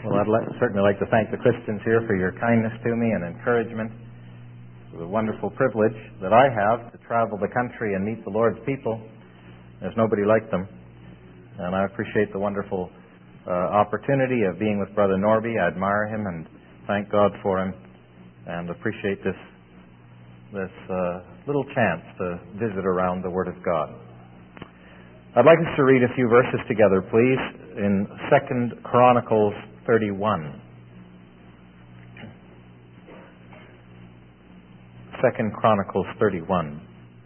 Well, certainly like to thank the Christians here for your kindness to me and encouragement. It's a wonderful privilege that I have to travel the country and meet the Lord's people. There's nobody like them. And I appreciate the wonderful opportunity of being with Brother Norby. I admire him and thank God for him, and appreciate this little chance to visit around the Word of God. I'd like us to read a few verses together, please, in 2 Chronicles 31. 2 Chronicles 31.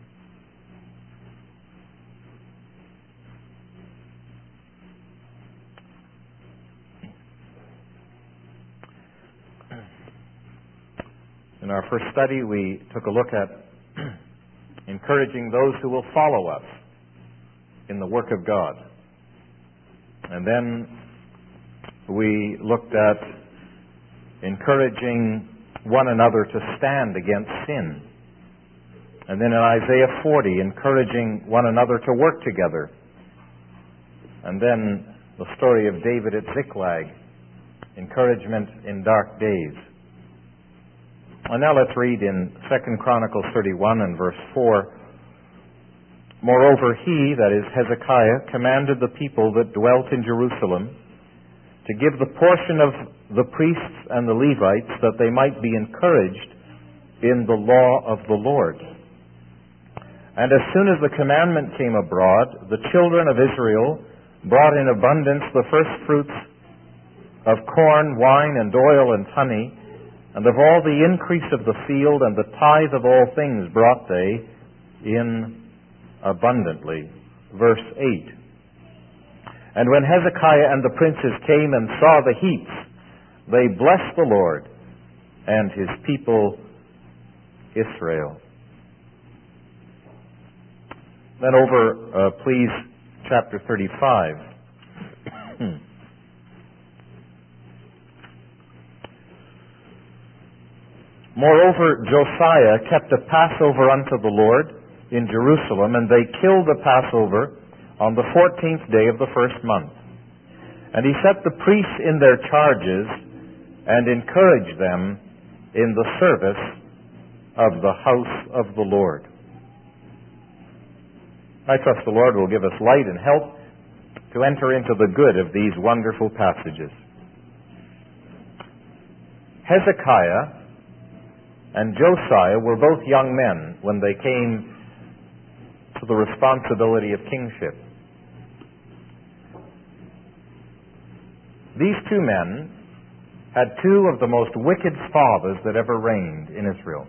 In our first study, we took a look at encouraging those who will follow us in the work of God. And then we looked at encouraging one another to stand against sin. And then in Isaiah 40, encouraging one another to work together. And then the story of David at Ziklag, encouragement in dark days. And now let's read in 2 Chronicles 31 and verse 4. Moreover, he, that is Hezekiah, commanded the people that dwelt in Jerusalem to give the portion of the priests and the Levites that they might be encouraged in the law of the Lord. And as soon as the commandment came abroad, the children of Israel brought in abundance the first fruits of corn, wine, and oil, and honey, and of all the increase of the field, and the tithe of all things brought they in abundantly. Verse 8. And when Hezekiah and the princes came and saw the heaps, they blessed the Lord and his people Israel. Then over, please, chapter 35. Moreover, Josiah kept a Passover unto the Lord in Jerusalem, and they killed the Passover on the 14th day of the first month. And he set the priests in their charges and encouraged them in the service of the house of the Lord. I trust the Lord will give us light and help to enter into the good of these wonderful passages. Hezekiah and Josiah were both young men when they came to the responsibility of kingship. These two men had two of the most wicked fathers that ever reigned in Israel.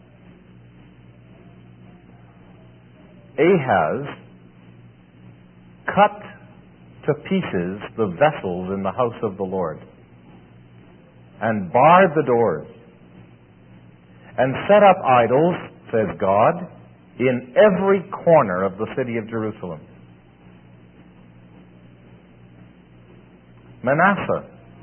Ahaz cut to pieces the vessels in the house of the Lord and barred the doors and set up idols, says God, in every corner of the city of Jerusalem. Manasseh.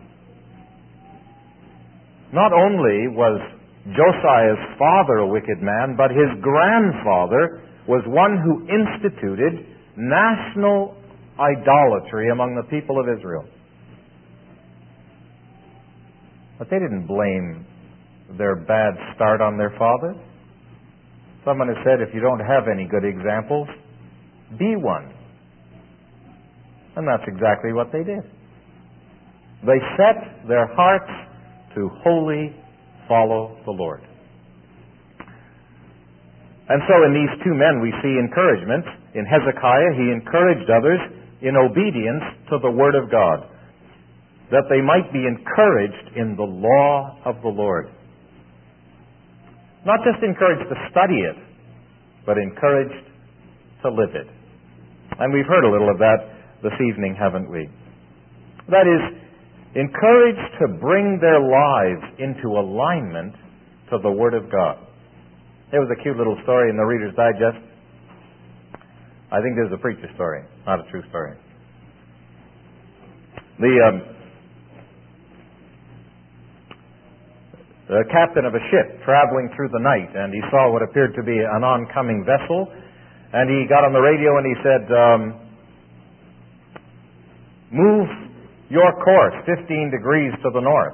Not only was Josiah's father a wicked man, but his grandfather was one who instituted national idolatry among the people of Israel. But they didn't blame their bad start on their father. Someone has said, if you don't have any good examples, be one. And that's exactly what they did. They set their hearts to wholly follow the Lord. And so in these two men we see encouragement. In Hezekiah, he encouraged others in obedience to the Word of God, that they might be encouraged in the law of the Lord. Not just encouraged to study it, but encouraged to live it. And we've heard a little of that this evening, haven't we? That is, encouraged to bring their lives into alignment to the Word of God. There was a cute little story in the Reader's Digest. I think this is a preacher story, not a true story. The captain of a ship traveling through the night, and he saw what appeared to be an oncoming vessel, and he got on the radio and he said, move your course 15 degrees to the north.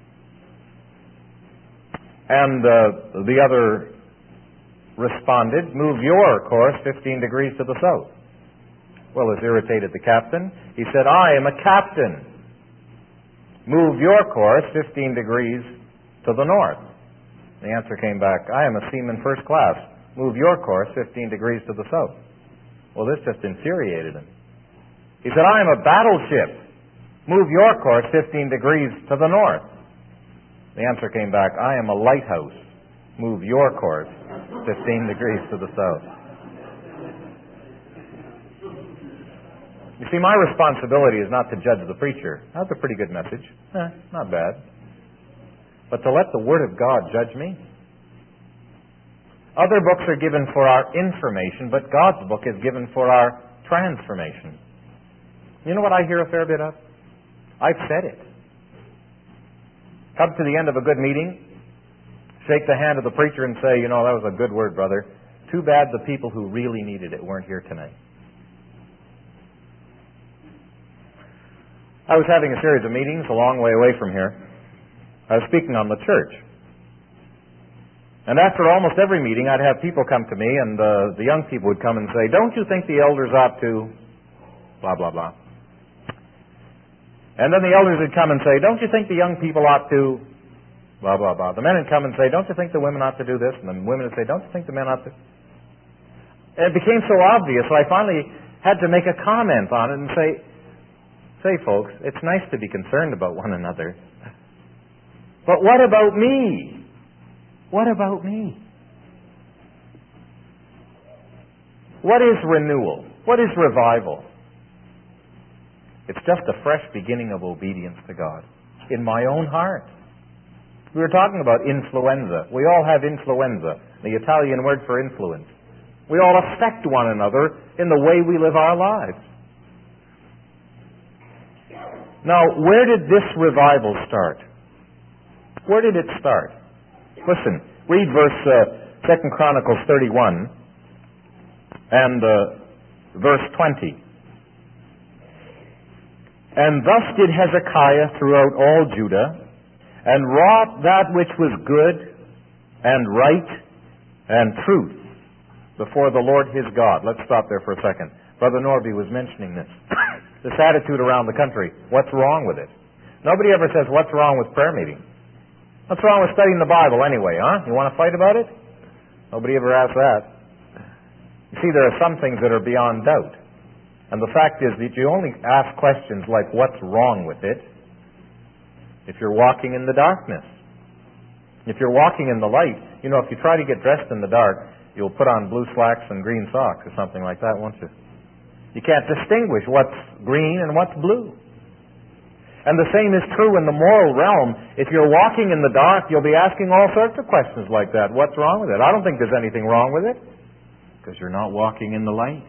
And the other responded, move your course 15 degrees to the south. Well, this irritated the captain. He said, I am a captain. Move your course 15 degrees to the north. The answer came back, I am a seaman first class. Move your course 15 degrees to the south. Well, this just infuriated him. He said, I am a battleship. Move your course 15 degrees to the north. The answer came back, I am a lighthouse. Move your course 15 degrees to the south. You see, my responsibility is not to judge the preacher. That's a pretty good message. Not bad. But to let the Word of God judge me. Other books are given for our information, but God's book is given for our transformation. You know what I hear a fair bit of? I've said it. Come to the end of a good meeting, shake the hand of the preacher and say, you know, that was a good word, brother. Too bad the people who really needed it weren't here tonight. I was having a series of meetings a long way away from here. I was speaking on the church. And after almost every meeting, I'd have people come to me, and the young people would come and say, don't you think the elders ought to blah, blah, blah. And then the elders would come and say, don't you think the young people ought to blah, blah, blah. The men would come and say, don't you think the women ought to do this? And the women would say, don't you think the men ought to? And it became so obvious, so I finally had to make a comment on it and say, folks, it's nice to be concerned about one another. But what about me? What about me? What is renewal? What is revival? It's just a fresh beginning of obedience to God in my own heart. We were talking about influenza. We all have influenza, the Italian word for influence. We all affect one another in the way we live our lives. Now, where did this revival start? Where did it start? Listen, read verse 2 Chronicles 31 and verse 20. And thus did Hezekiah throughout all Judah, and wrought that which was good and right and truth before the Lord his God. Let's stop there for a second. Brother Norby was mentioning this. This attitude around the country. What's wrong with it? Nobody ever says, what's wrong with prayer meeting? What's wrong with studying the Bible anyway, huh? You want to fight about it? Nobody ever asks that. You see, there are some things that are beyond doubt. And the fact is that you only ask questions like, what's wrong with it, if you're walking in the darkness. If you're walking in the light, you know, if you try to get dressed in the dark, you'll put on blue slacks and green socks or something like that, won't you? You can't distinguish what's green and what's blue. And the same is true in the moral realm. If you're walking in the dark, you'll be asking all sorts of questions like that. What's wrong with it? I don't think there's anything wrong with it, because you're not walking in the light.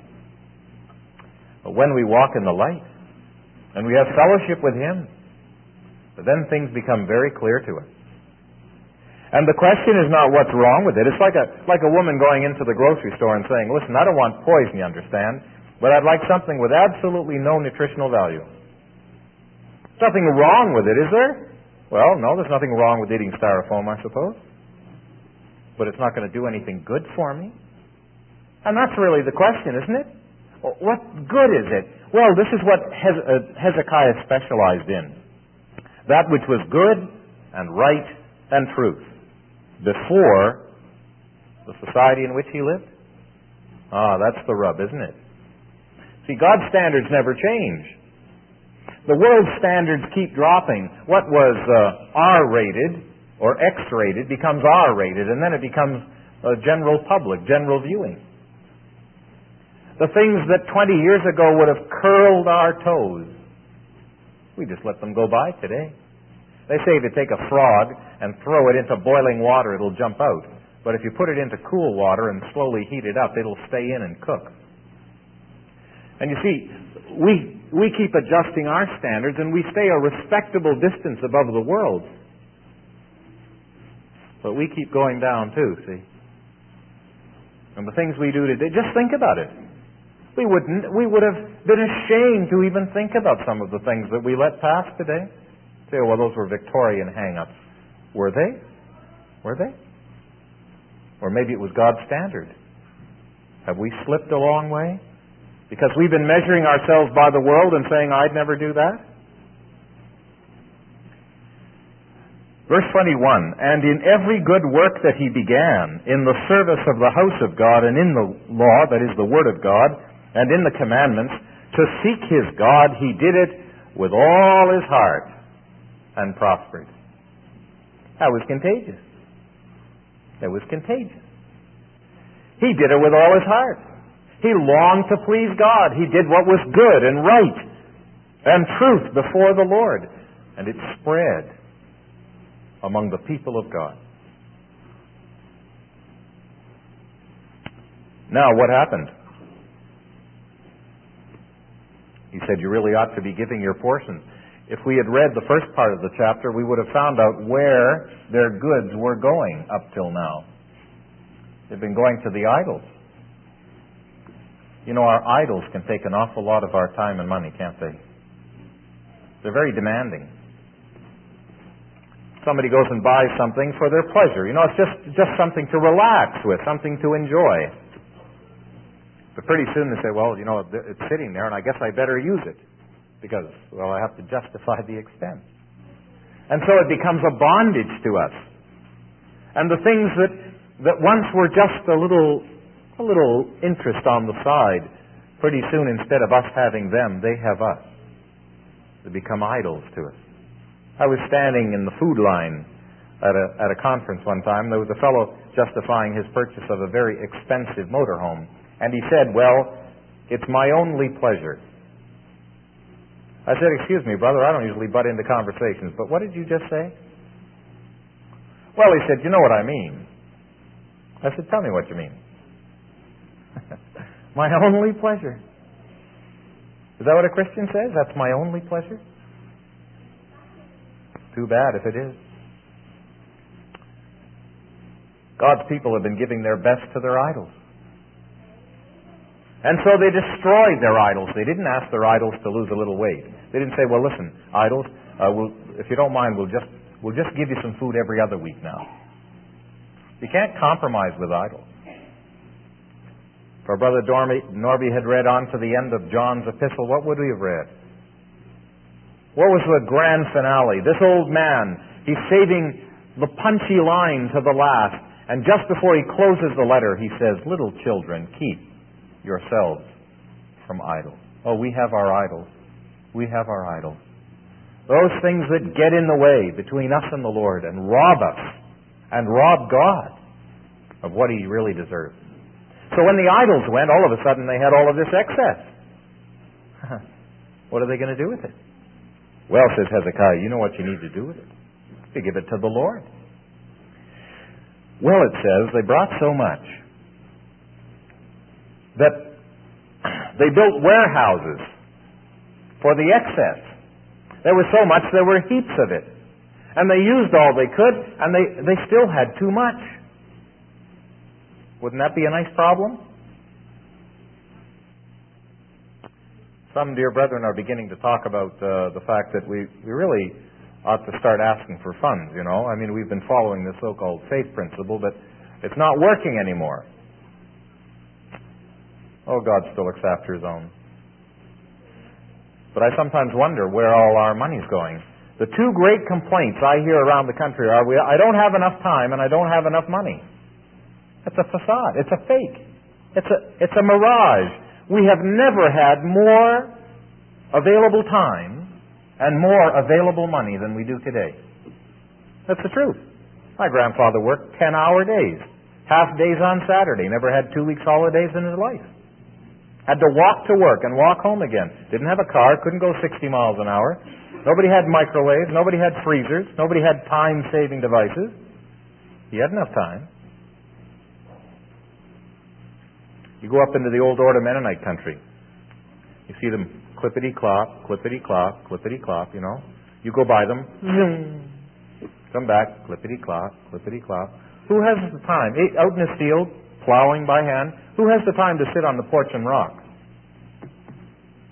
But when we walk in the light, and we have fellowship with Him, then things become very clear to us. And the question is not what's wrong with it. It's like a woman going into the grocery store and saying, listen, I don't want poison, you understand, but I'd like something with absolutely no nutritional value. There's nothing wrong with it, is there? Well, no, there's nothing wrong with eating styrofoam, I suppose. But it's not going to do anything good for me. And that's really the question, isn't it? What good is it? Well, this is what Hezekiah specialized in. That which was good and right and truth before the society in which he lived. That's the rub, isn't it? See, God's standards never change. The world's standards keep dropping. What was R-rated or X-rated becomes R-rated, and then it becomes general public, general viewing. The things that 20 years ago would have curled our toes, we just let them go by today. They say if you take a frog and throw it into boiling water, it'll jump out. But if you put it into cool water and slowly heat it up, it'll stay in and cook. And you see, we keep adjusting our standards, and we stay a respectable distance above the world. But we keep going down too, see? And the things we do today, just think about it. We would have been ashamed to even think about some of the things that we let pass today. Say, well, those were Victorian hang-ups. Were they? Were they? Or maybe it was God's standard. Have we slipped a long way? Because we've been measuring ourselves by the world and saying, I'd never do that? Verse 21, and in every good work that he began, in the service of the house of God and in the law, that is the word of God, and in the commandments, to seek his God, he did it with all his heart and prospered. That was contagious. That was contagious. He did it with all his heart. He longed to please God. He did what was good and right and truth before the Lord. And it spread among the people of God. Now, what happened? He said, you really ought to be giving your portion. If we had read the first part of the chapter, we would have found out where their goods were going up till now. They've been going to the idols. You know, our idols can take an awful lot of our time and money, can't they? They're very demanding. Somebody goes and buys something for their pleasure. You know, it's just something to relax with, something to enjoy. But pretty soon they say, well, you know, it's sitting there and I guess I better use it because, well, I have to justify the expense. And so it becomes a bondage to us. And the things that once were just a little interest on the side, pretty soon instead of us having them, they have us. They become idols to us. I was standing in the food line at a conference one time. There was a fellow justifying his purchase of a very expensive motorhome. And he said, well, it's my only pleasure. I said, excuse me, brother, I don't usually butt into conversations, but what did you just say? Well, he said, you know what I mean. I said, tell me what you mean. My only pleasure. Is that what a Christian says? That's my only pleasure? Too bad if it is. God's people have been giving their best to their idols. And so they destroyed their idols. They didn't ask their idols to lose a little weight. They didn't say, well, listen, idols, if you don't mind, we'll just give you some food every other week now. You can't compromise with idols. If our brother Norby had read on to the end of John's epistle, what would we have read? What was the grand finale? This old man, he's saving the punchy line to the last. And just before he closes the letter, he says, little children, keep yourselves from idols. Oh, we have our idols. We have our idols. Those things that get in the way between us and the Lord and rob us and rob God of what He really deserves. So when the idols went, all of a sudden they had all of this excess. What are they going to do with it? Well, says Hezekiah, you know what you need to do with it? You give it to the Lord. Well, it says, they brought so much that they built warehouses for the excess. There was so much, there were heaps of it. And they used all they could, and they still had too much. Wouldn't that be a nice problem? Some dear brethren are beginning to talk about the fact that we really ought to start asking for funds, you know. I mean, we've been following this so-called faith principle, but it's not working anymore. Oh, God still looks after His own. But I sometimes wonder where all our money's going. The two great complaints I hear around the country are, I don't have enough time and I don't have enough money. It's a facade. It's a fake. It's a mirage. We have never had more available time and more available money than we do today. That's the truth. My grandfather worked 10-hour days, half days on Saturday, never had 2 weeks holidays in his life. Had to walk to work and walk home again. Didn't have a car, couldn't go 60 miles an hour. Nobody had microwaves, nobody had freezers, nobody had time-saving devices. He had enough time. You go up into the old Order Mennonite country. You see them clippity-clop, clippity-clop, clippity-clop, you know. You go by them, zoom, come back, clippity-clop, clippity-clop. Who has the time? Out in his field, plowing by hand, who has the time to sit on the porch and rock?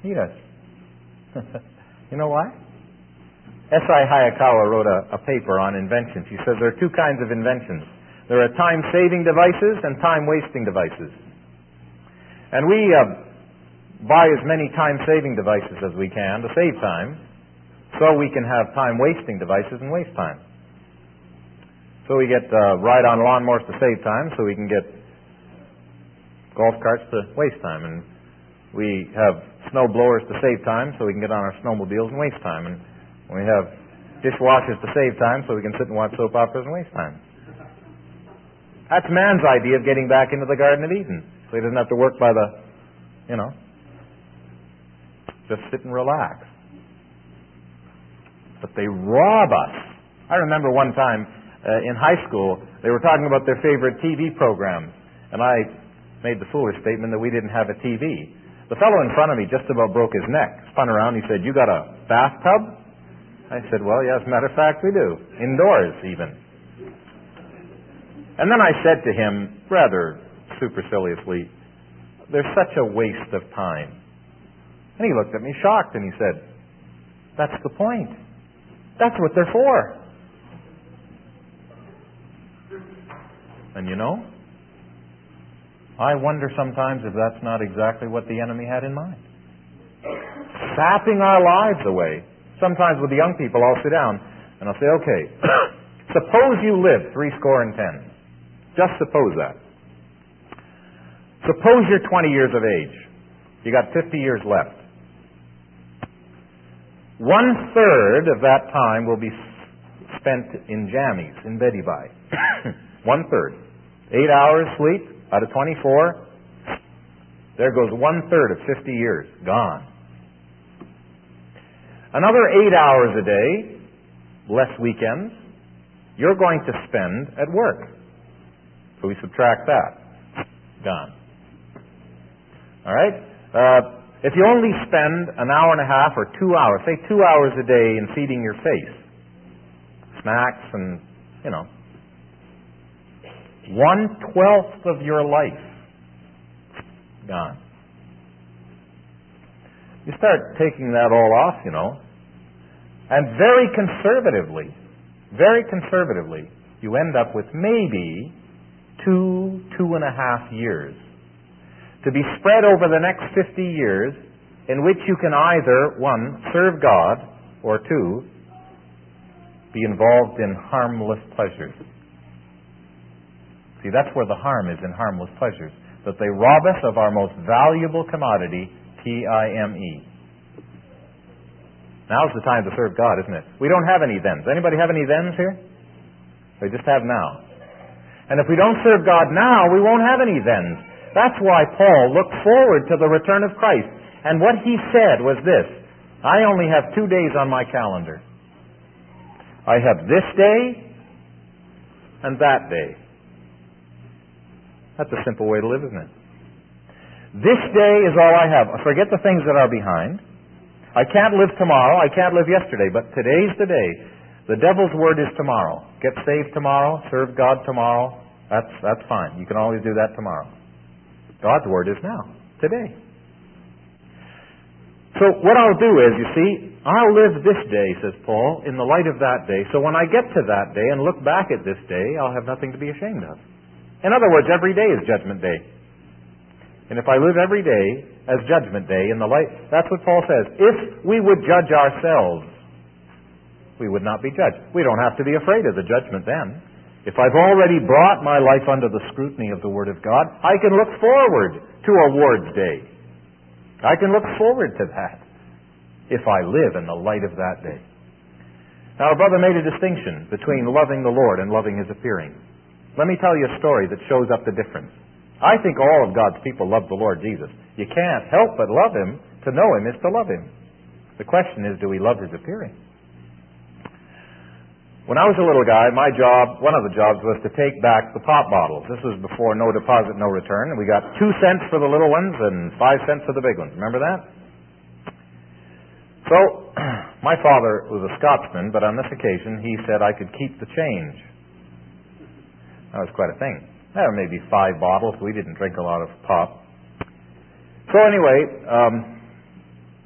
He does. You know why? S.I. Hayakawa wrote a paper on inventions. He says there are two kinds of inventions. There are time-saving devices and time-wasting devices. And we buy as many time-saving devices as we can to save time, so we can have time-wasting devices and waste time. So we get ride-on lawnmowers to save time, so we can get golf carts to waste time. And we have snow blowers to save time, so we can get on our snowmobiles and waste time. And we have dishwashers to save time, so we can sit and watch soap operas and waste time. That's man's idea of getting back into the Garden of Eden, so he doesn't have to work by the, just sit and relax. But they rob us. I remember one time in high school, they were talking about their favorite TV programs, and I made the foolish statement that we didn't have a TV. The fellow in front of me just about broke his neck. Spun around, he said, "You got a bathtub?" I said, "Well, yeah, as a matter of fact, we do. Indoors, even." And then I said to him, rather superciliously, "There's such a waste of time." And he looked at me shocked, and he said, "That's the point. That's what they're for." And I wonder sometimes if that's not exactly what the enemy had in mind. Sapping our lives away. Sometimes with the young people, I'll sit down and I'll say, "Okay, suppose you live 70. Just suppose that. Suppose you're 20 years of age. You got 50 years left. 1/3 of that time will be spent in jammies, in beddy bye. 1/3. 8 hours sleep out of 24. There goes 1/3 of 50 years. Gone. Another 8 hours a day, less weekends, you're going to spend at work. So we subtract that. Gone. All right? If you only spend an hour and a half or 2 hours, say 2 hours a day in feeding your face, snacks and, 1/12 of your life gone. You start taking that all off, and very conservatively, you end up with maybe 2.5 years to be spread over the next 50 years in which you can either, 1, serve God, or 2, be involved in harmless pleasures. See, that's where the harm is in harmless pleasures, that they rob us of our most valuable commodity, T-I-M-E. Now's the time to serve God, isn't it? We don't have any thens. Anybody have any thens here? We just have now. And if we don't serve God now, we won't have any thens. That's why Paul looked forward to the return of Christ. And what he said was this: I only have 2 days on my calendar. I have this day and that day. That's a simple way to live, isn't it? This day is all I have. Forget the things that are behind. I can't live tomorrow. I can't live yesterday. But today's the day. The devil's word is tomorrow. Get saved tomorrow. Serve God tomorrow. That's fine. You can always do that tomorrow. God's word is now. Today. So what I'll do is, you see, I'll live this day, says Paul, in the light of that day. So when I get to that day and look back at this day, I'll have nothing to be ashamed of. In other words, every day is Judgment Day. And if I live every day as Judgment Day in the light, that's what Paul says. If we would judge ourselves, we would not be judged. We don't have to be afraid of the judgment then. If I've already brought my life under the scrutiny of the Word of God, I can look forward to Awards Day. I can look forward to that if I live in the light of that day. Now, our brother made a distinction between loving the Lord and loving His appearing. Let me tell you a story that shows up the difference. I think all of God's people love the Lord Jesus. You can't help but love Him. To know Him is to love Him. The question is, do we love His appearing? When I was a little guy, my job, one of the jobs, was to take back the pop bottles. This was before no deposit, no return. And we got 2 cents for the little ones and 5 cents for the big ones. Remember that? So, my father was a Scotsman, but on this occasion he said I could keep the change. That was quite a thing. There were maybe 5 bottles. We didn't drink a lot of pop. So anyway,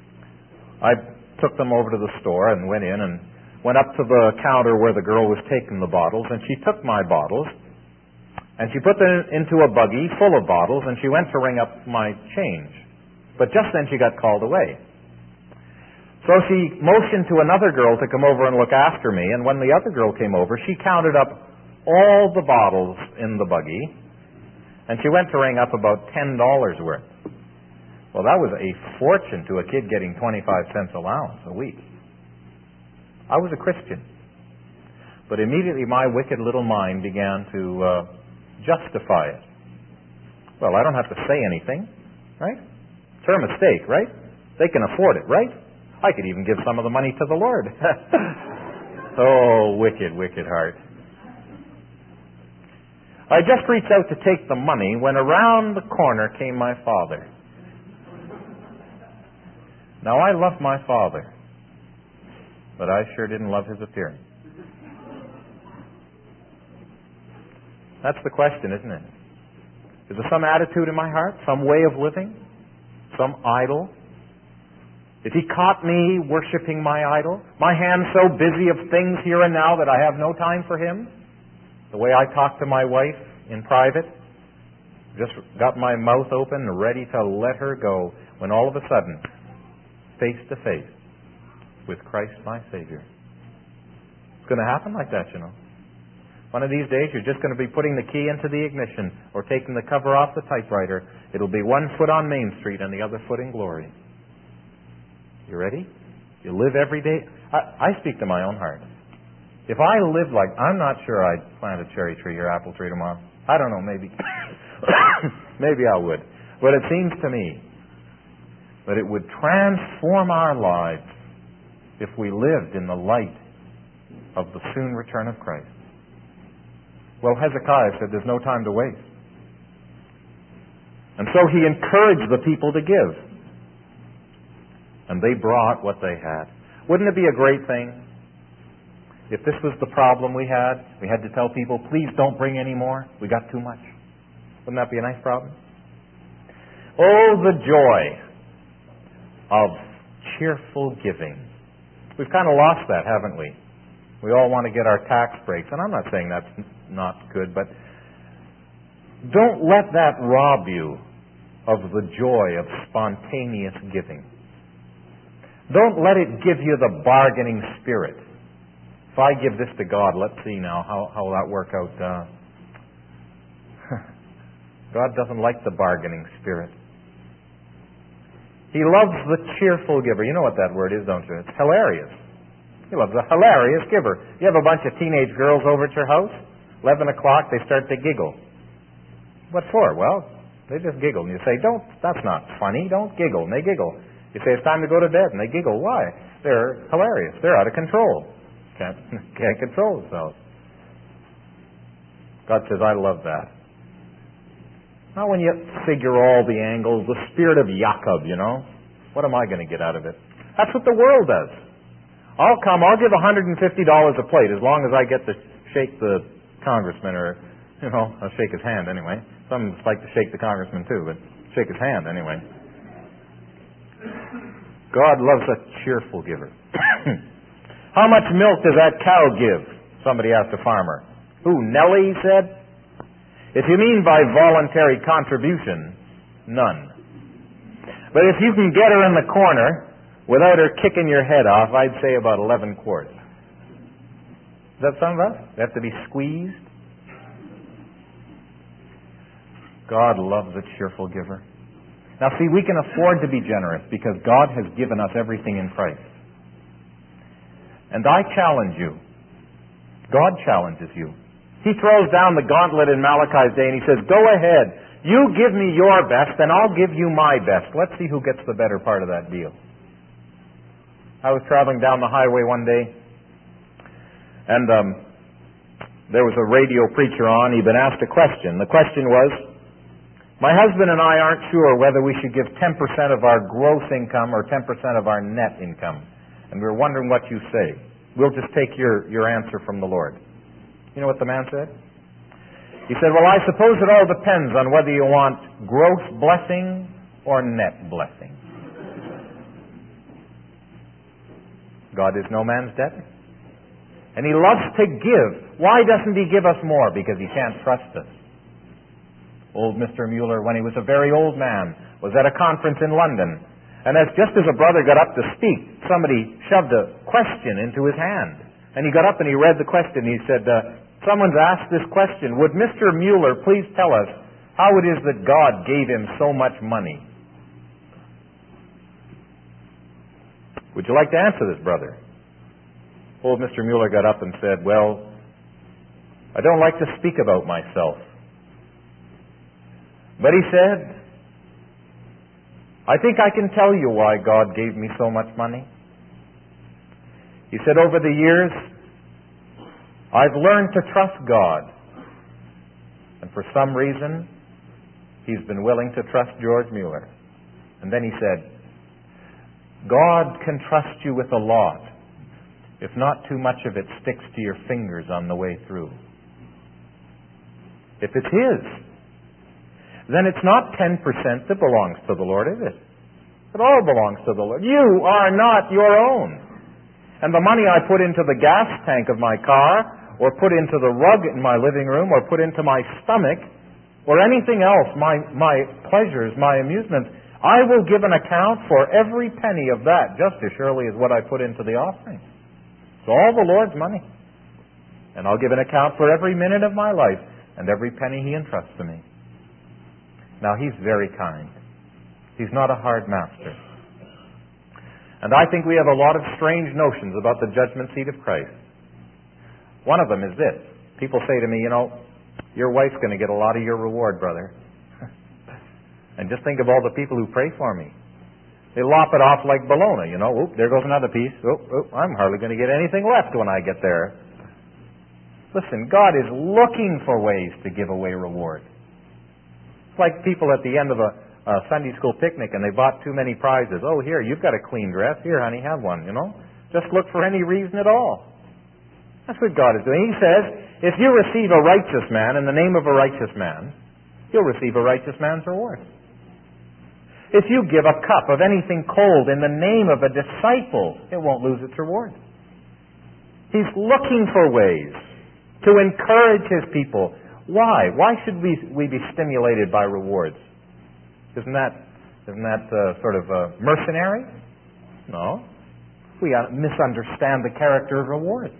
I took them over to the store and went in and went up to the counter where the girl was taking the bottles, and she took my bottles, and she put them into a buggy full of bottles, and she went to ring up my change. But just then she got called away. So she motioned to another girl to come over and look after me, and when the other girl came over, she counted up all the bottles in the buggy, and she went to ring up about $10 worth. Well, that was a fortune to a kid getting 25 cents allowance a week. I was a Christian. But immediately my wicked little mind began to justify it. Well, I don't have to say anything, right? It's her mistake, right? They can afford it, right? I could even give some of the money to the Lord. Oh, wicked, wicked heart. I just reached out to take the money when around the corner came my father. Now, I love my father, but I sure didn't love his appearance. That's the question, isn't it? Is there some attitude in my heart, some way of living, some idol? If he caught me worshiping my idol, my hands so busy of things here and now that I have no time for him, the way I talk to my wife in private, just got my mouth open and ready to let her go, when all of a sudden, face to face with Christ my Savior. It's going to happen like that, you know. One of these days, you're just going to be putting the key into the ignition or taking the cover off the typewriter. It'll be one foot on Main Street and the other foot in glory. You ready? You live every day. I speak to my own heart. If I lived like, I'm not sure I'd plant a cherry tree or apple tree tomorrow. I don't know, maybe. Maybe I would. But it seems to me that it would transform our lives if we lived in the light of the soon return of Christ. Well, Hezekiah said there's no time to waste. And so he encouraged the people to give. And they brought what they had. Wouldn't it be a great thing if this was the problem we had to tell people, please don't bring any more, we got too much? Wouldn't that be a nice problem? Oh, the joy of cheerful giving. We've kind of lost that, haven't we? We all want to get our tax breaks, and I'm not saying that's not good, but don't let that rob you of the joy of spontaneous giving. Don't let it give you the bargaining spirit. If I give this to God, let's see now, how will that work out? God doesn't like the bargaining spirit. He loves the cheerful giver. You know what that word is, don't you? It's hilarious. He loves a hilarious giver. You have a bunch of teenage girls over at your house, 11 o'clock, they start to giggle. What for? Well, they just giggle. And you say, that's not funny, don't giggle. And they giggle. You say, it's time to go to bed. And they giggle. Why? They're hilarious. They're out of control. Can't control themselves. God says, I love that. Now when you figure all the angles, the spirit of Jacob, you know, what am I going to get out of it? That's what the world does. I'll give $150 a plate as long as I get to shake the congressman, or, I'll shake his hand anyway. Some like to shake the congressman too, but shake his hand anyway. God loves a cheerful giver. How much milk does that cow give? Somebody asked a farmer. Who, Nellie, he said? If you mean by voluntary contribution, none. But if you can get her in the corner without her kicking your head off, I'd say about 11 quarts. Does that sound right? They have to be squeezed? God loves a cheerful giver. Now see, we can afford to be generous because God has given us everything in Christ. And I challenge you. God challenges you. He throws down the gauntlet in Malachi's day and he says, go ahead. You give me your best and I'll give you my best. Let's see who gets the better part of that deal. I was traveling down the highway one day and there was a radio preacher on. He'd been asked a question. The question was, my husband and I aren't sure whether we should give 10% of our gross income or 10% of our net income. And we were wondering what you say. We'll just take your answer from the Lord. You know what the man said? He said, well, I suppose it all depends on whether you want gross blessing or net blessing. God is no man's debtor. And He loves to give. Why doesn't He give us more? Because He can't trust us. Old Mr. Mueller, when he was a very old man, was at a conference in London. And just as a brother got up to speak, somebody shoved a question into his hand. And he got up and he read the question. He said, someone's asked this question. Would Mr. Mueller please tell us how it is that God gave him so much money? Would you like to answer this, brother? Old Mr. Mueller got up and said, well, I don't like to speak about myself. But he said, I think I can tell you why God gave me so much money. He said, over the years, I've learned to trust God. And for some reason, He's been willing to trust George Mueller. And then he said, God can trust you with a lot, if not too much of it sticks to your fingers on the way through. If it's His, then it's not 10% that belongs to the Lord, is it? It all belongs to the Lord. You are not your own. And the money I put into the gas tank of my car, or put into the rug in my living room, or put into my stomach, or anything else, my pleasures, my amusements, I will give an account for every penny of that, just as surely as what I put into the offering. It's all the Lord's money. And I'll give an account for every minute of my life, and every penny He entrusts to me. Now, He's very kind. He's not a hard master. And I think we have a lot of strange notions about the judgment seat of Christ. One of them is this. People say to me, your wife's going to get a lot of your reward, brother. And just think of all the people who pray for me. They lop it off like bologna, Oop, there goes another piece. Oop, I'm hardly going to get anything left when I get there. Listen, God is looking for ways to give away reward. It's like people at the end of a Sunday school picnic and they bought too many prizes. Oh, here, you've got a clean dress. Here, honey, have one, Just look for any reason at all. That's what God is doing. He says, if you receive a righteous man in the name of a righteous man, you'll receive a righteous man's reward. If you give a cup of anything cold in the name of a disciple, it won't lose its reward. He's looking for ways to encourage His people. Why? Why should we be stimulated by rewards? Isn't that sort of mercenary? No. We misunderstand the character of rewards.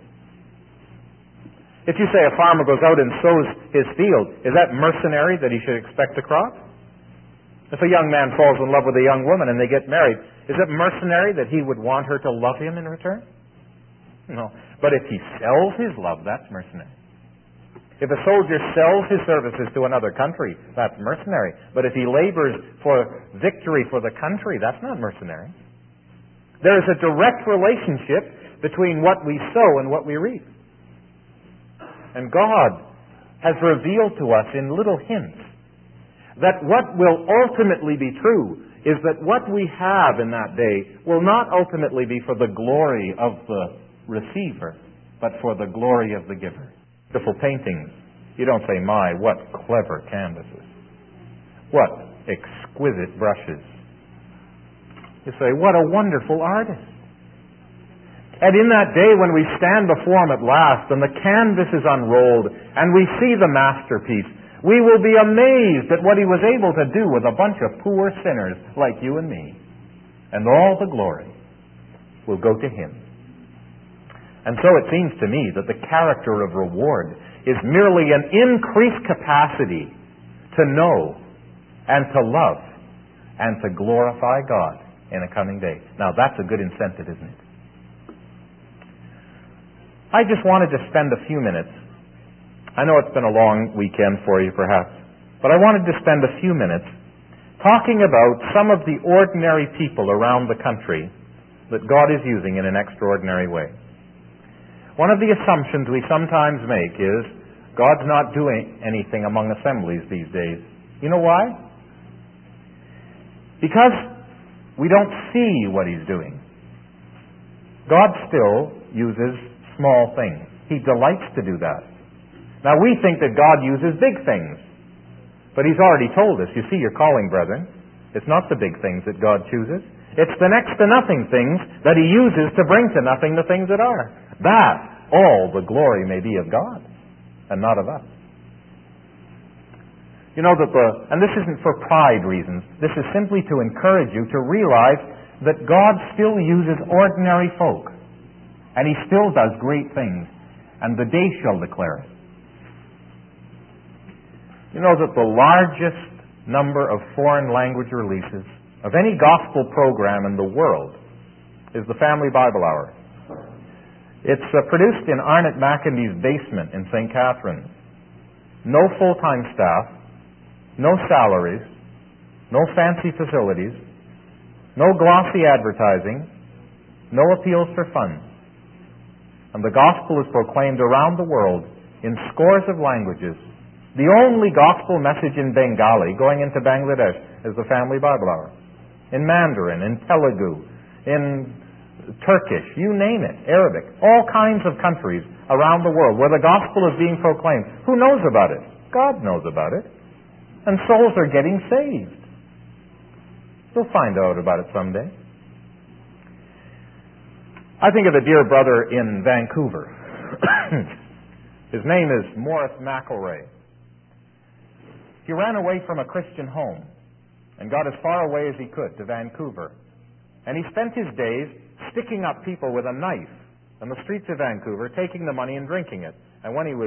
If you say a farmer goes out and sows his field, is that mercenary that he should expect a crop? If a young man falls in love with a young woman and they get married, is it mercenary that he would want her to love him in return? No. But if he sells his love, that's mercenary. If a soldier sells his services to another country, that's mercenary. But if he labors for victory for the country, that's not mercenary. There is a direct relationship between what we sow and what we reap. And God has revealed to us in little hints that what will ultimately be true is that what we have in that day will not ultimately be for the glory of the receiver, but for the glory of the giver. Beautiful paintings. You don't say, my, what clever canvases. What exquisite brushes. You say, what a wonderful artist. And in that day when we stand before Him at last and the canvas is unrolled and we see the masterpiece, we will be amazed at what He was able to do with a bunch of poor sinners like you and me. And all the glory will go to Him. And so it seems to me that the character of reward is merely an increased capacity to know and to love and to glorify God in a coming day. Now that's a good incentive, isn't it? I just wanted to spend a few minutes. I know it's been a long weekend for you perhaps, but I wanted to spend a few minutes talking about some of the ordinary people around the country that God is using in an extraordinary way. One of the assumptions we sometimes make is God's not doing anything among assemblies these days. You know why? Because we don't see what He's doing. God still uses small things. He delights to do that. Now we think that God uses big things. But He's already told us, you see your calling, brethren. It's not the big things that God chooses. It's the next to nothing things that he uses to bring to nothing the things that are. That all the glory may be of God and not of us. You know that and this isn't for pride reasons. This is simply to encourage you to realize that God still uses ordinary folk. And he still does great things. And the day shall declare it. You know that the largest number of foreign language releases of any gospel program in the world is the Family Bible Hour. It's produced in Arnott McIntyre's basement in St. Catharines. No full-time staff, no salaries, no fancy facilities, no glossy advertising, no appeals for funds. And the gospel is proclaimed around the world in scores of languages. The only gospel message in Bengali going into Bangladesh is the Family Bible Hour. In Mandarin, in Telugu, in Turkish, you name it, Arabic, all kinds of countries around the world where the gospel is being proclaimed. Who knows about it? God knows about it. And souls are getting saved. You'll find out about it someday. I think of a dear brother in Vancouver. His name is Morris McElray. He ran away from a Christian home and got as far away as he could to Vancouver. And he spent his days sticking up people with a knife on the streets of Vancouver, taking the money and drinking it. And when he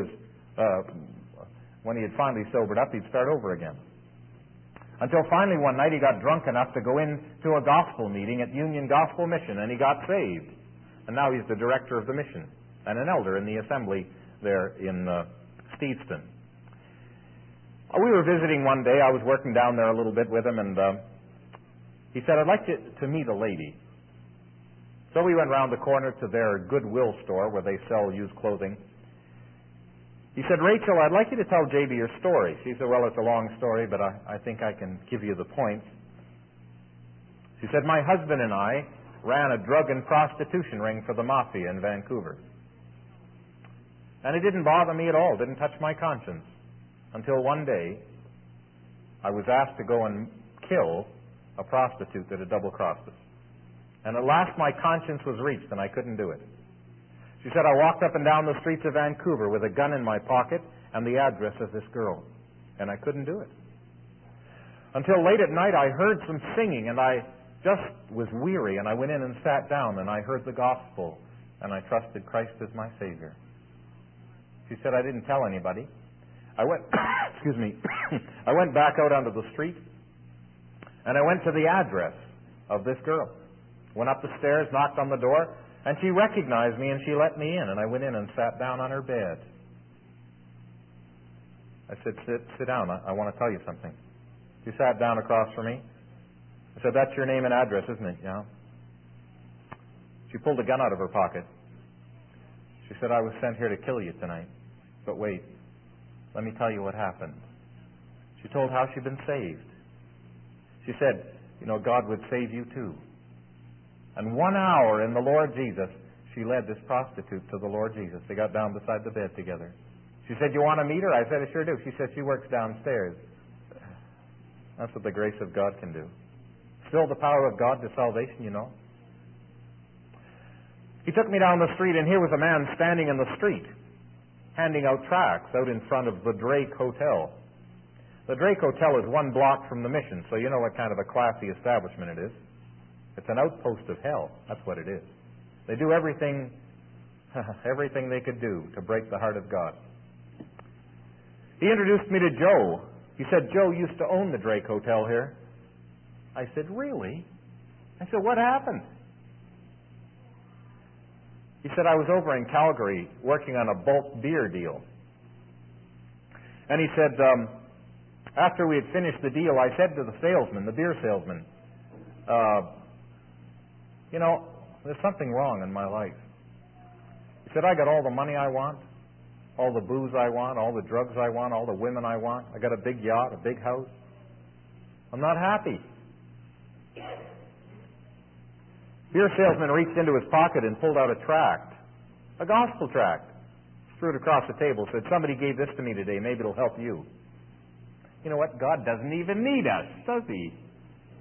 had finally sobered up, he'd start over again. Until finally one night he got drunk enough to go into a gospel meeting at Union Gospel Mission, and he got saved. And now he's the director of the mission and an elder in the assembly there in Steveston. We were visiting one day. I was working down there a little bit with him, and he said, I'd like to meet a lady. So we went round the corner to their Goodwill store where they sell used clothing. He said, Rachel, I'd like you to tell JB your story. She said, well, it's a long story, but I think I can give you the points. She said, my husband and I ran a drug and prostitution ring for the mafia in Vancouver. And it didn't bother me at all, didn't touch my conscience. Until one day, I was asked to go and kill a prostitute that had double-crossed us. And at last my conscience was reached and I couldn't do it. She said, I walked up and down the streets of Vancouver with a gun in my pocket and the address of this girl. And I couldn't do it. Until late at night I heard some singing and I just was weary and I went in and sat down and I heard the gospel and I trusted Christ as my Savior. She said, I didn't tell anybody. I went I went back out onto the street and I went to the address of this girl. Went up the stairs, knocked on the door, and she recognized me and she let me in, and I went in and sat down on her bed. I said, sit down, I want to tell you something. She sat down across from me. I said, that's your name and address, isn't it? Yeah. She pulled a gun out of her pocket. She said, I was sent here to kill you tonight. But wait. Let me tell you what happened. She told how she'd been saved. She said, God would save you too. And 1 hour in the Lord Jesus, she led this prostitute to the Lord Jesus. They got down beside the bed together. She said, you want to meet her? I said, I sure do. She said, she works downstairs. That's what the grace of God can do. Still the power of God to salvation, He took me down the street, and here was a man standing in the street, handing out tracts out in front of the Drake Hotel. The Drake Hotel is 1 block from the mission, so you know what kind of a classy establishment it is. It's an outpost of hell. That's what it is. They do everything they could do to break the heart of God. He introduced me to Joe. He said, Joe used to own the Drake Hotel here. I said, really? I said, what happened? He said, I was over in Calgary working on a bulk beer deal. And he said, after we had finished the deal, I said to the salesman, the beer salesman, there's something wrong in my life. He said, I got all the money I want, all the booze I want, all the drugs I want, all the women I want. I got a big yacht, a big house. I'm not happy. Beer salesman reached into his pocket and pulled out a tract, a gospel tract, threw it across the table, said, somebody gave this to me today, maybe it'll help you. You know what? God doesn't even need us, does He?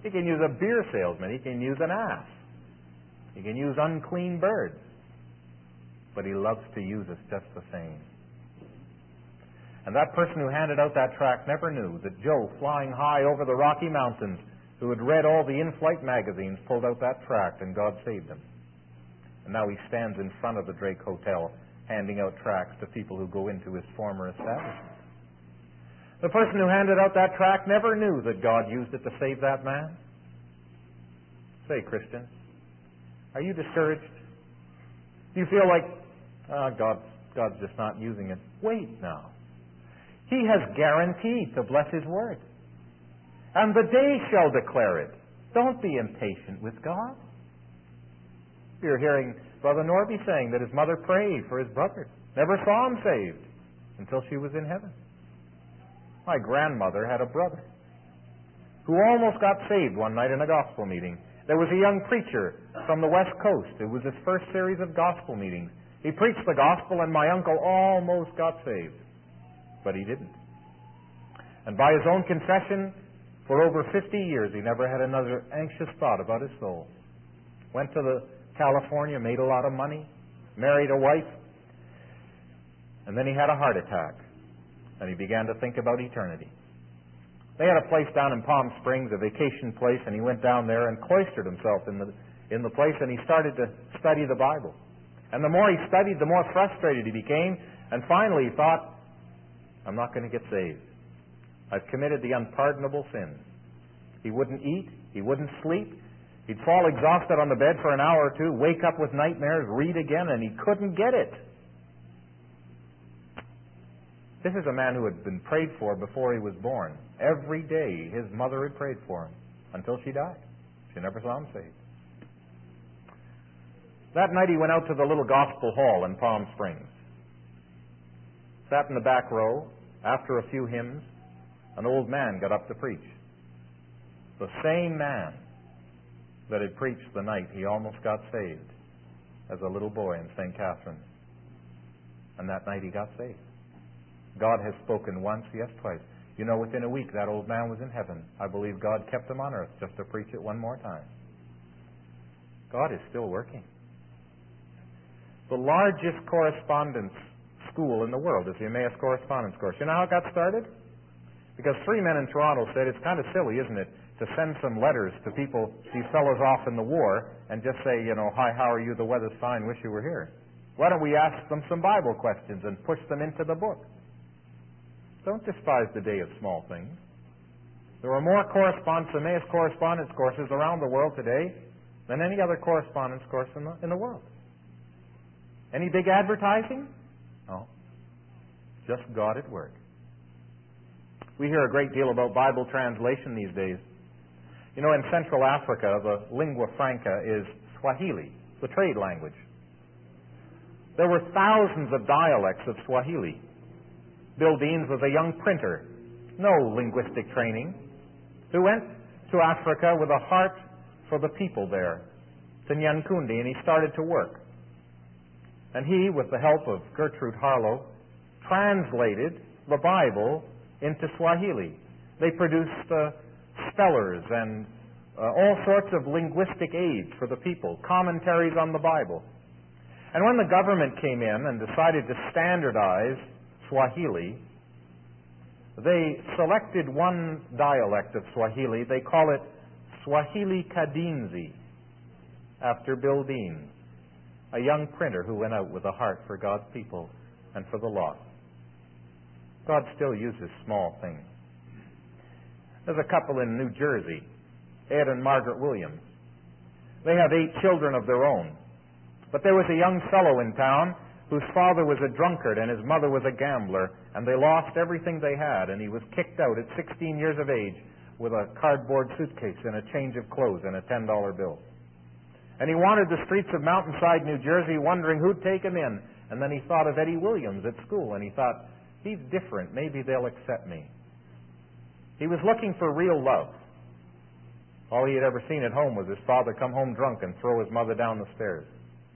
He can use a beer salesman. He can use an ass. He can use unclean birds. But He loves to use us just the same. And that person who handed out that tract never knew that Joe, flying high over the Rocky Mountains, who had read all the in-flight magazines, pulled out that tract and God saved him. And now he stands in front of the Drake Hotel handing out tracts to people who go into his former establishment. The person who handed out that tract never knew that God used it to save that man. Say, Christian, are you discouraged? Do you feel like, God's just not using it? Wait now. He has guaranteed to bless His word. And the day shall declare it. Don't be impatient with God. You're hearing Brother Norby saying that his mother prayed for his brother. Never saw him saved until she was in heaven. My grandmother had a brother who almost got saved one night in a gospel meeting. There was a young preacher from the West Coast. It was his first series of gospel meetings. He preached the gospel and my uncle almost got saved. But he didn't. And by his own confession, for over 50 years he never had another anxious thought about his soul. Went to California, made a lot of money, married a wife, and then he had a heart attack. And he began to think about eternity. They had a place down in Palm Springs, a vacation place, and he went down there and cloistered himself in the place, and he started to study the Bible. And the more he studied, the more frustrated he became, and finally he thought, I'm not going to get saved. I've committed the unpardonable sin. He wouldn't eat, he wouldn't sleep, he'd fall exhausted on the bed for an hour or two, wake up with nightmares, read again, and he couldn't get it. This is a man who had been prayed for before he was born. Every day his mother had prayed for him until she died. She never saw him saved. That night he went out to the little gospel hall in Palm Springs. Sat in the back row. After a few hymns, an old man got up to preach. The same man that had preached the night he almost got saved as a little boy in St. Catharines. And that night he got saved. God has spoken once, yes, twice. You know, within a week that old man was in heaven. I believe God kept him on earth just to preach it one more time. God is still working. The largest correspondence school in the world is the Emmaus Correspondence Course. You know how it got started? Because 3 men in Toronto said, it's kind of silly, isn't it, to send some letters to people, these fellows off in the war, and just say, hi, how are you, the weather's fine, wish you were here. Why don't we ask them some Bible questions and push them into the book? Don't despise the day of small things. There are more Emmaus correspondence courses around the world today than any other correspondence course in the world. Any big advertising? No. Just God at work. We hear a great deal about Bible translation these days. You know, in Central Africa, the lingua franca is Swahili, the trade language. There were thousands of dialects of Swahili. Bill Deans was a young printer, no linguistic training, who went to Africa with a heart for the people there, to Nyankundi, and he started to work. And he, with the help of Gertrude Harlow, translated the Bible into Swahili. They produced spellers and all sorts of linguistic aids for the people, commentaries on the Bible. And when the government came in and decided to standardize Swahili, they selected one dialect of Swahili. They call it Swahili Kadinzi, after Bill Deans, a young printer who went out with a heart for God's people and for the lost. God still uses small things. There's a couple in New Jersey, Ed and Margaret Williams. They have 8 children of their own. But there was a young fellow in town whose father was a drunkard and his mother was a gambler, and they lost everything they had, and he was kicked out at 16 years of age with a cardboard suitcase and a change of clothes and a $10 bill. And he wandered the streets of Mountainside, New Jersey, wondering who'd take him in. And then he thought of Eddie Williams at school, and he thought, he's different, maybe they'll accept me. He was looking for real love. All he had ever seen at home was his father come home drunk and throw his mother down the stairs.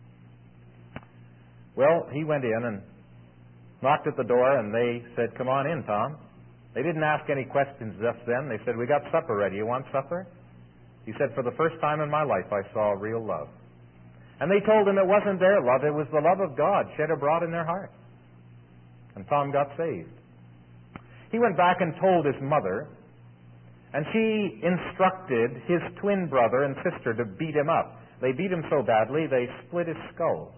Well, he went in and knocked at the door, and they said, come on in, Tom. They didn't ask any questions just then. They said, we got supper ready. You want supper? He said, for the first time in my life I saw real love. And they told him it wasn't their love, it was the love of God shed abroad in their hearts. And Tom got saved. He went back and told his mother, and she instructed his twin brother and sister to beat him up. They beat him so badly, they split his skull.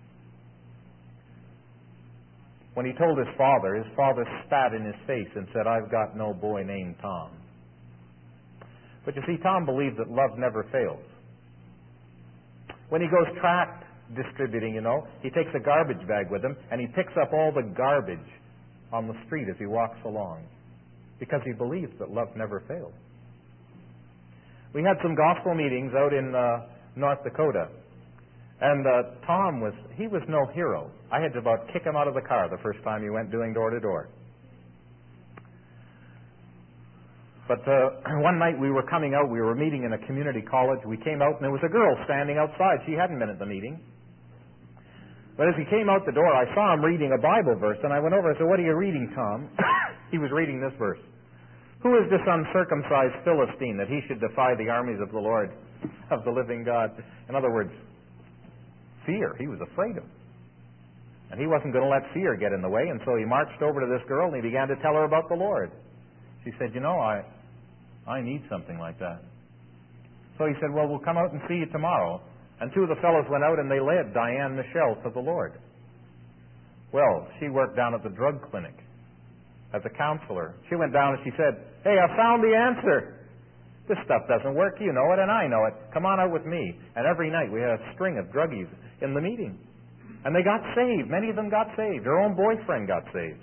When he told his father spat in his face and said, I've got no boy named Tom. But you see, Tom believed that love never fails. When he goes tract distributing, he takes a garbage bag with him and he picks up all the garbage on the street as he walks along, because he believes that love never fails. We had some gospel meetings out in North Dakota, and Tom was no hero. I had to about kick him out of the car the first time he went doing door to door. But one night we were coming out, we were meeting in a community college. We came out and there was a girl standing outside. She hadn't been at the meeting. But as he came out the door, I saw him reading a Bible verse, and I went over and said, what are you reading, Tom? He was reading this verse. Who is this uncircumcised Philistine that he should defy the armies of the Lord, of the living God? In other words, fear. He was afraid of it. And he wasn't going to let fear get in the way, and so he marched over to this girl and he began to tell her about the Lord. She said, I need something like that. So he said, well, we'll come out and see you tomorrow. And two of the fellows went out and they led Diane Michelle to the Lord. Well, she worked down at the drug clinic as a counselor. She went down and she said, hey, I found the answer. This stuff doesn't work. You know it and I know it. Come on out with me. And every night we had a string of druggies in the meeting. And they got saved. Many of them got saved. Her own boyfriend got saved.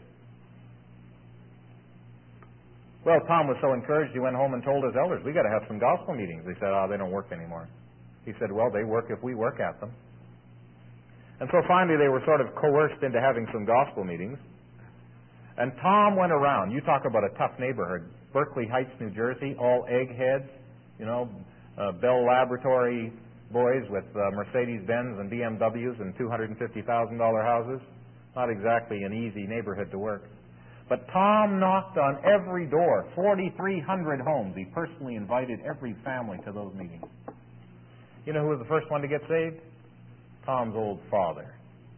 Well, Tom was so encouraged, he went home and told his elders, we got to have some gospel meetings. They said, they don't work anymore. He said, well, they work if we work at them. And so finally they were sort of coerced into having some gospel meetings. And Tom went around. You talk about a tough neighborhood. Berkeley Heights, New Jersey, all eggheads, Bell Laboratory boys with Mercedes-Benz and BMWs and $250,000 houses. Not exactly an easy neighborhood to work. But Tom knocked on every door, 4,300 homes. He personally invited every family to those meetings. You know who was the first one to get saved? Tom's old father.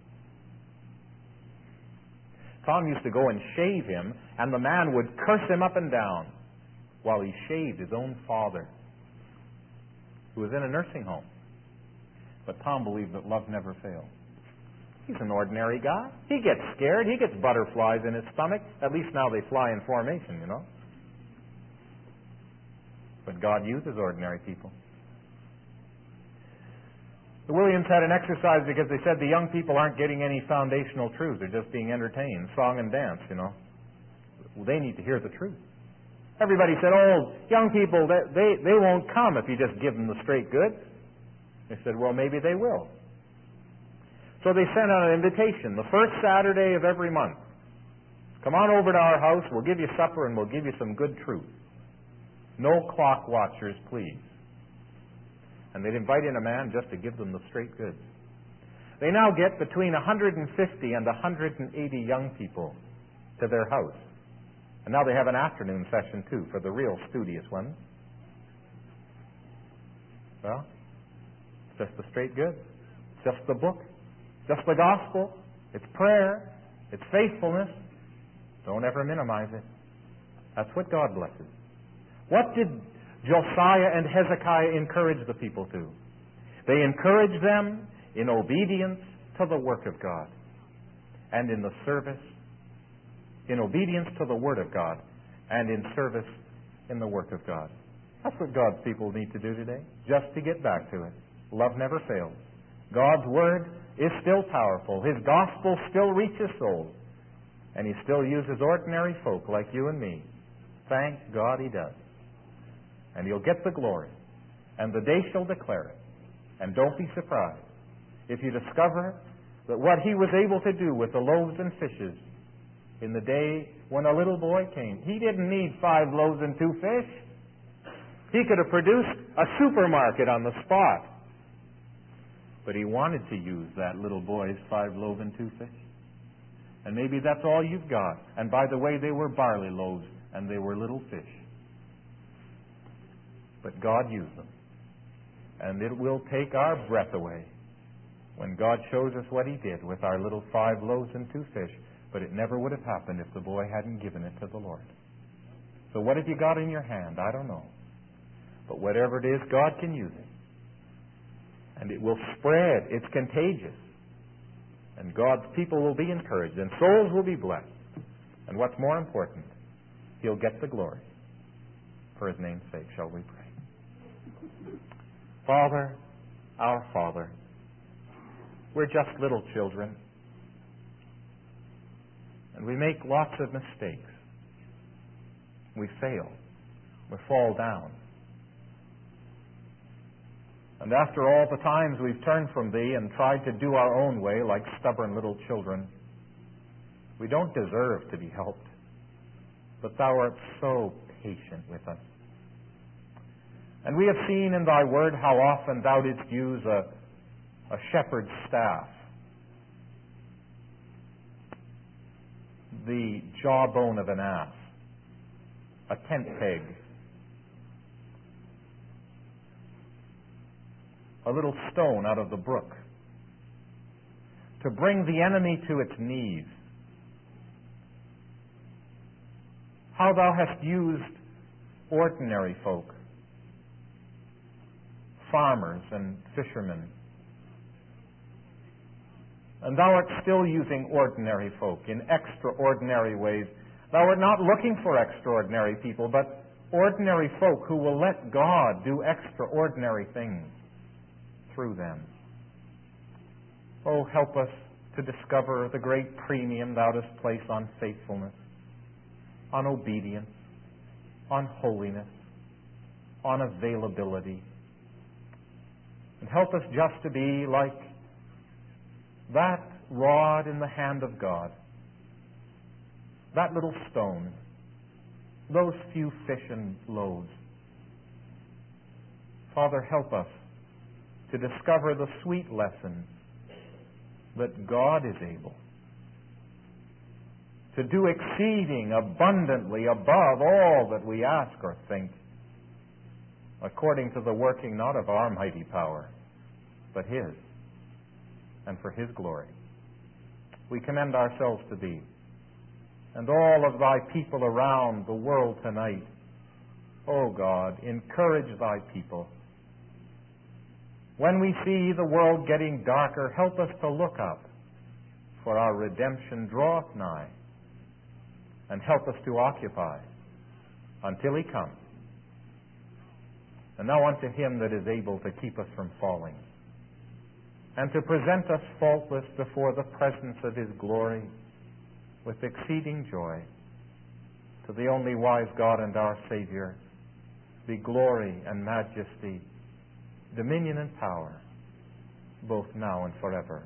Tom used to go and shave him, and the man would curse him up and down while he shaved his own father, who was in a nursing home. But Tom believed that love never failed. He's an ordinary guy. He gets scared. He gets butterflies in his stomach. At least now they fly in formation, But God uses ordinary people. The Williams had an exercise because they said the young people aren't getting any foundational truths. They're just being entertained, song and dance, Well, they need to hear the truth. Everybody said, young people, they won't come if you just give them the straight goods. They said, well, maybe they will. So they sent out an invitation, the first Saturday of every month. Come on over to our house, we'll give you supper and we'll give you some good truth. No clock watchers, please. And they'd invite in a man just to give them the straight goods. They now get between 150 and 180 young people to their house. And now they have an afternoon session too for the real studious ones. Well, it's just the straight goods. It's just the book. Just the gospel. It's prayer. It's faithfulness. Don't ever minimize it. That's what God blesses. What did Josiah and Hezekiah encourage the people to? They encouraged them in obedience to the work of God and in the service, in obedience to the Word of God and in service in the work of God. That's what God's people need to do today, just to get back to it. Love never fails. God's Word is still powerful. His gospel still reaches souls. And He still uses ordinary folk like you and me. Thank God He does. And He'll get the glory. And the day shall declare it. And don't be surprised if you discover that what He was able to do with the loaves and fishes in the day when a little boy came. He didn't need 5 loaves and 2 fish. He could have produced a supermarket on the spot. But He wanted to use that little boy's 5 loaves and 2 fish. And maybe that's all you've got. And by the way, they were barley loaves and they were little fish. But God used them. And it will take our breath away when God shows us what He did with our little 5 loaves and 2 fish. But it never would have happened if the boy hadn't given it to the Lord. So what have you got in your hand? I don't know. But whatever it is, God can use it. And it will spread. It's contagious. And God's people will be encouraged. And souls will be blessed. And what's more important, He'll get the glory. For His name's sake, shall we pray. Father, our Father, we're just little children. And we make lots of mistakes. We fail. We fall down. And after all the times we've turned from Thee and tried to do our own way like stubborn little children, we don't deserve to be helped. But Thou art so patient with us. And we have seen in Thy Word how often Thou didst use a shepherd's staff, the jawbone of an ass, a tent peg, a little stone out of the brook, to bring the enemy to its knees. How Thou hast used ordinary folk, farmers and fishermen. And Thou art still using ordinary folk in extraordinary ways. Thou art not looking for extraordinary people, but ordinary folk who will let God do extraordinary things through them. Oh, help us to discover the great premium Thou dost place on faithfulness, on obedience, on holiness, on availability. And help us just to be like that rod in the hand of God, that little stone, those few fish and loaves. Father, help us to discover the sweet lesson that God is able to do exceeding abundantly above all that we ask or think, according to the working not of our mighty power, but His, and for His glory. We commend ourselves to Thee and all of Thy people around the world tonight. O God, encourage Thy people. When we see the world getting darker, help us to look up, for our redemption draweth nigh, and help us to occupy until He comes. And now unto Him that is able to keep us from falling, and to present us faultless before the presence of His glory with exceeding joy, to the only wise God and our Savior, be glory and majesty, dominion and power, both now and forever.